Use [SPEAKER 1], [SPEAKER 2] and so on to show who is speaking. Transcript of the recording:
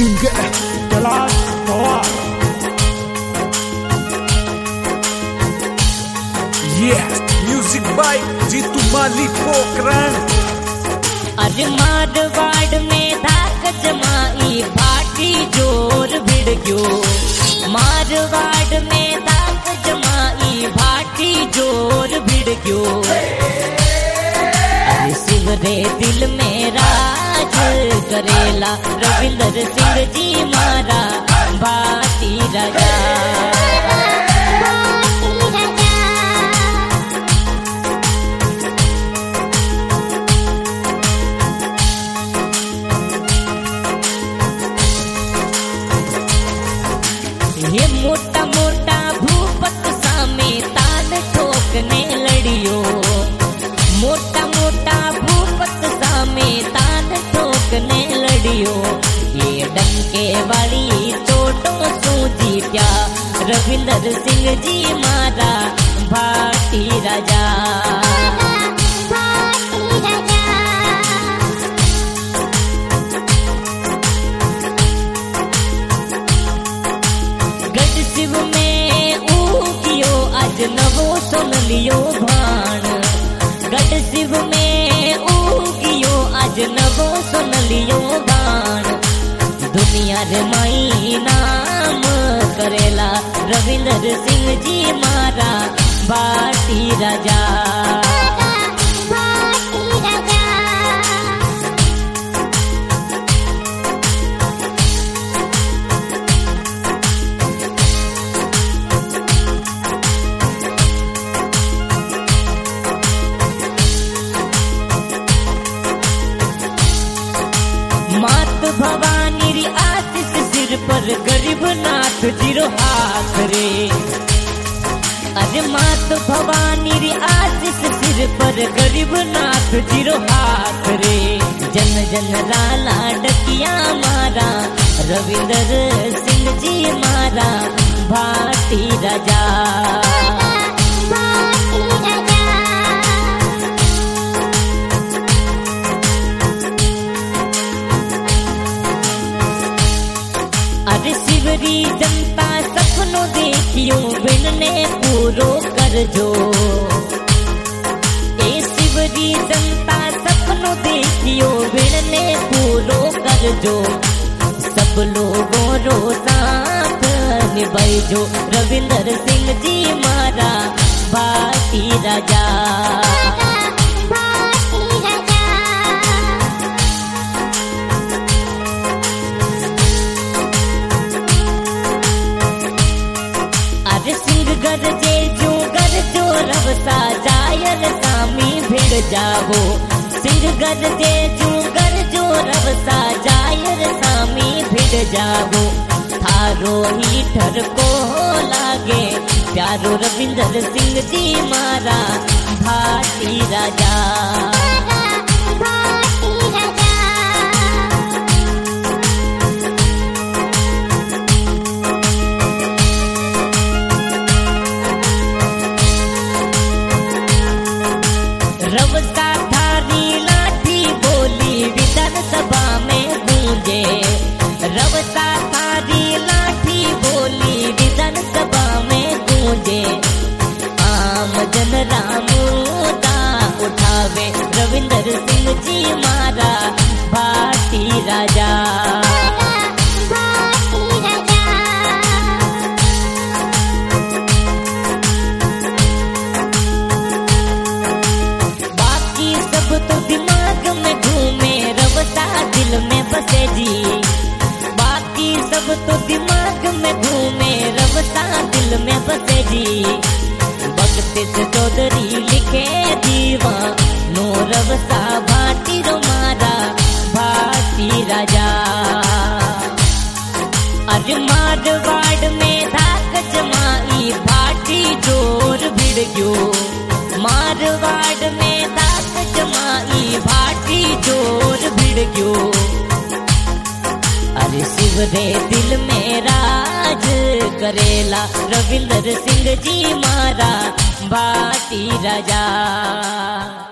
[SPEAKER 1] singer Kailash Pawar. Yeah, music by Jitu Mali Pokran.
[SPEAKER 2] अरे मारवाड़ में धाक जमाई भाटी जोर भिड़ गयो। मारवाड़ में धाक जमाई भाटी जोर भिड़ गयो। अरे शिव रे दिल में राज करेला रविंदर सिंह जी मारा भाटी राजा। ये मोटा मोटा भूपत सामे ताल ठोकने लड़ियो। मोटा मोटा भूपत सामे ताल ठोकने लड़ियो। ये डंके वाली चोटों सूझी क्या रविंदर सिंह जी मारा भाटी राजा। शिव में ऊगियो आज नवो सुन लियो भान। गढ़ शिव में ऊगियो आज नवो सुन लियो भान। दुनिया रे माई नाम करेला रविंदर सिंह जी मारा भाटी राजा। मात भवानी री आशीष सिर पर गरीब नाथ जीरो हाथ रे। अरे मात भवानी री आशीष सिर पर गरीब नाथ जीरो हाथ रे। जन जन लाला डकिया मारा रविंदर सिंह जी मारा भाटी राजा। अरे शिवरी जनता सपनों देखियो बिनने पूरो कर जो। ए शिवरी जनता सपनों देखियो बिनने पूरो कर जो। सब लोगों रो साथ निभाई जो रविंदर सिंह जी मारा भाटी राजा। गरजे जो गरजो रब सा जायल सामी भिड़ जावो। सिंह गरजे जो गरजो रब सा जायल सामी भिड़ जावो। थारो ही ठर को लागे प्यारो रविंदर सिंह जी मारा भाटी राजा। रवसा थारी लाठी बोली विधानसभा में गूंजे। रवसा थारी लाठी बोली विधानसभा में गूंजे। आम जन रामुदा उठावे रविंदर सिंह जी मारा भाटी राजा। तो दिमाग में घूमे रवसा दिल में बसे जी। बाकी सब तो दिमाग में घूमे रवसा दिल में बसे जी। भगत चौधरी लिखे दीवा नो रवसा भाटी रो मारा भाटी राजा। अरे मारवाड़ में धाक जमाई भाटी जोर भिड़ गयो। मारवाड़ में धाक जमाई भाटी जोर भिड़ गयो। अरे शिव रे दिल में राज करेला रविंदर सिंह जी मारा भाटी राजा।